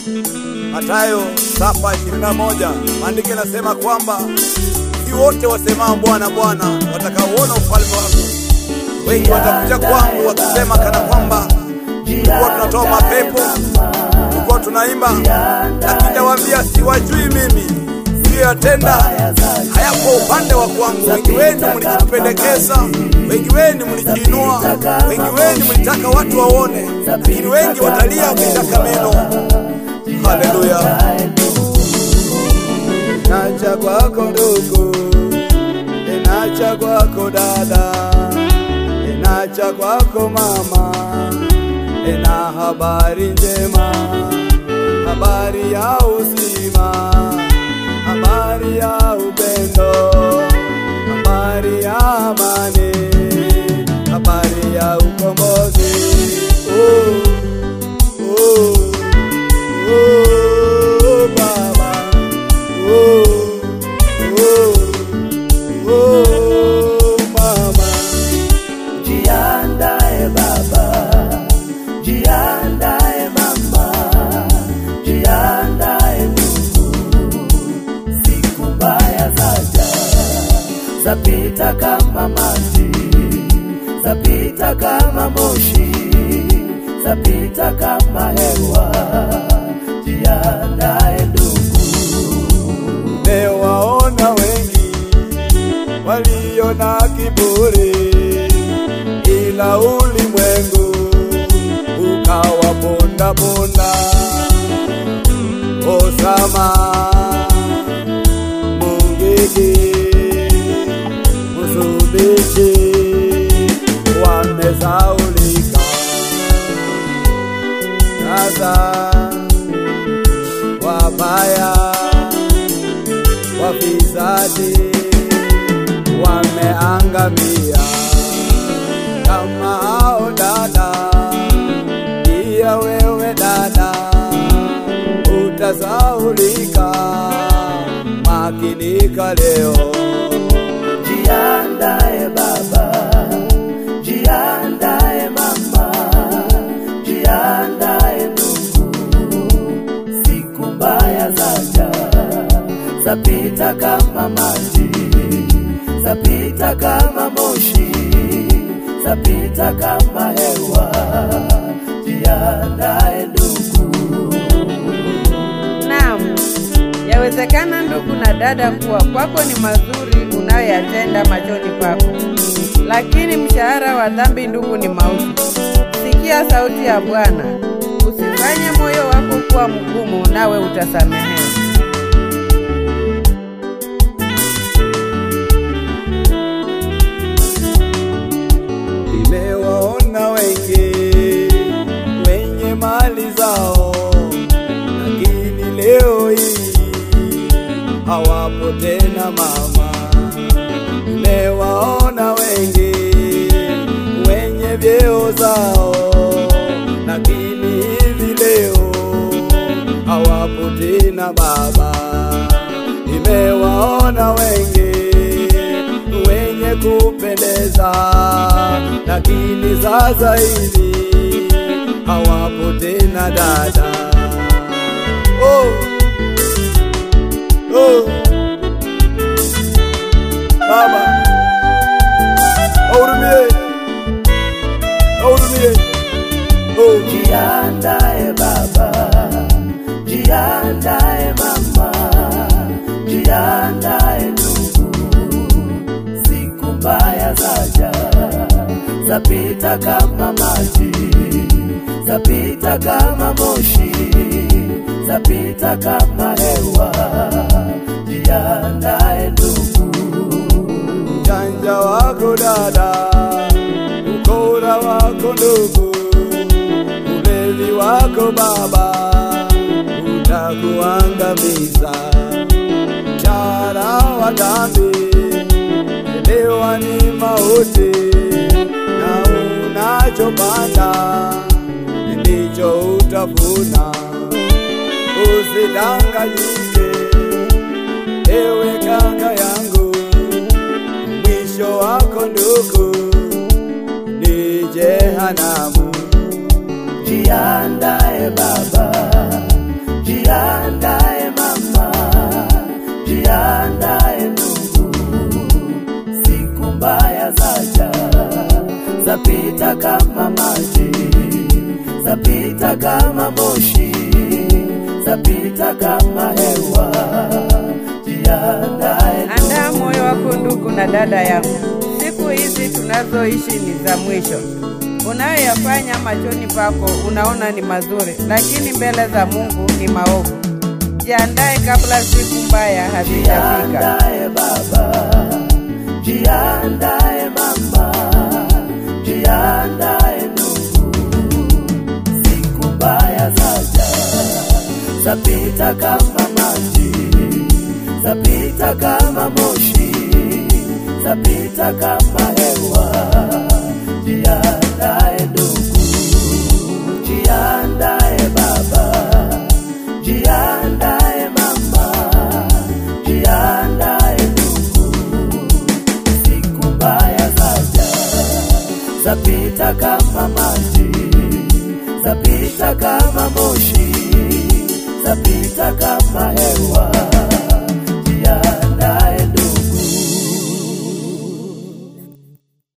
Mathayo 7:21 maandiko yanasema kwamba si wote wasemao Bwana Bwana watakaoona ufalme wako. Wengi watakuja kwangu wakisema kana kwamba tulikuwa tunatoa mapepo, tulikuwa tunaimba, lakini nawaambia siwajui mimi. Siyatenda hayapo upande wa kwangu. Wengi wenu mlijipendekeza, wengi wenu mlijiinua, wengi wenu mlitaka watu waone, lakini wengi watalia wakitaka meno. Haleluya. Nacha kwako ndugu, nacha kwako dada, nacha kwako mama, na habari njema, habari ya uzima, habari ya upendo, habari ya amani, habari ya ukombozi. Baba, mama, jiandae baba, jiandae mama, jiandae ndugu, siku mbaya zaja, zapita kama maji, zapita kama moshi, zapita kama hewa, jiandae ndugu. Mewaona wengi walio na kiburi, ila ulimwengu ukawaponda ponda. Osama, Mungiki, Msubishi wamesaulika. Sasa wabaya, wafisadi wameangamia. Kama hao dada, pia wewe dada utasaulika. Makinika leo. Jiandae baba, jiandae mama, jiandae ndugu, siku mbaya zaja, zapita kama maji, zapita kama moshi, zapita kama hewa, jiandae ndugu. Naam, yawezekana ndugu na dada kuwa kwako ni mazuri unayoyatenda machoni pako, lakini mshahara wa dhambi ndugu ni mauti. Sikia sauti ya Bwana, usifanye moyo wako kuwa mgumu, nawe utasamehewa. Nimewaona wengi wenye mali zao, lakini leo hii hawapo tena mama. Nimewaona wengi wenye vyeo zao, lakini hivi leo hawapo tena baba. Nimewaona wengi wenye kupendeza, lakini sasa hivi hawapo tena dada. Baba, hurumie. Jiandae baba, jiandae mama, jiandae ndugu, siku mbaya zaja, zapita kama maji, zapita kama moshi, zapita kama hewa, jiandae ndugu. Janja wako dada, ukora wako ndugu, ulevi wako baba utakuangamiza. Mshahara wa dhambi elewa ni mauti, na unachopanda ndicho utavuna. Usidanganyike ewe kaka yangu, mwisho wako ndugu ni jehanamu. Jiandae baba, zapita kama maji, zapita kama moshi, zapita kama hewa. Jiandae, andaa moyo wako ndugu na dada yangu. Siku hizi tunazoishi ni za mwisho. Unayoyafanya machoni pako unaona ni mazuri, lakini mbele za Mungu ni maovu. Jiandae kabla siku mbaya hazijafika. jiandae baba, jiandae mama, jiandae ndugu, siku mbaya zaja, zapita kama maji, zapita kama moshi, zapita kama hewa. Jiandae ndugu, jiandae baba, jiandae mama, jiandae ndugu, siku mbaya zaja, zapita kama maji, zapita kama moshi, zapita kama hewa.